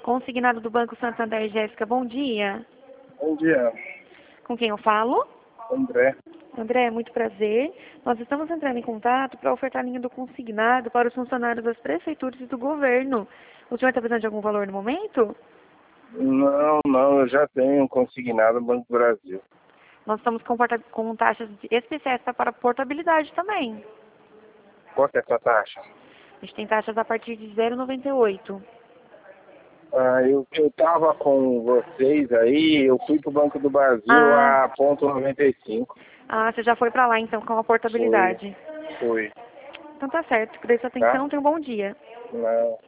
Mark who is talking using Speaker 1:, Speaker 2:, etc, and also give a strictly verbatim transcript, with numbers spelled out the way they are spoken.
Speaker 1: Consignado do Banco Santander, Jéssica, bom dia.
Speaker 2: Bom dia,
Speaker 1: Com quem eu falo?
Speaker 2: André.
Speaker 1: André, muito prazer. Nós estamos entrando em contato para ofertar a linha do consignado para os funcionários das prefeituras e do governo. O senhor está precisando de algum valor no momento?
Speaker 2: Não, não, eu já tenho consignado no Banco do Brasil.
Speaker 1: Nós estamos com, porta- com taxas especiais para portabilidade também.
Speaker 2: Qual que é a sua taxa?
Speaker 1: A gente tem taxas a partir de zero vírgula noventa e oito.
Speaker 2: Ah, eu, eu tava com vocês aí, eu fui pro Banco do Brasil
Speaker 1: Ah,
Speaker 2: a ponto noventa e cinco.
Speaker 1: ah, você já foi para lá então com a
Speaker 2: Foi,
Speaker 1: portabilidade.
Speaker 2: foi,
Speaker 1: Então tá certo. Agradeço a
Speaker 2: tá?
Speaker 1: atenção. Tenha um bom dia.
Speaker 2: Não.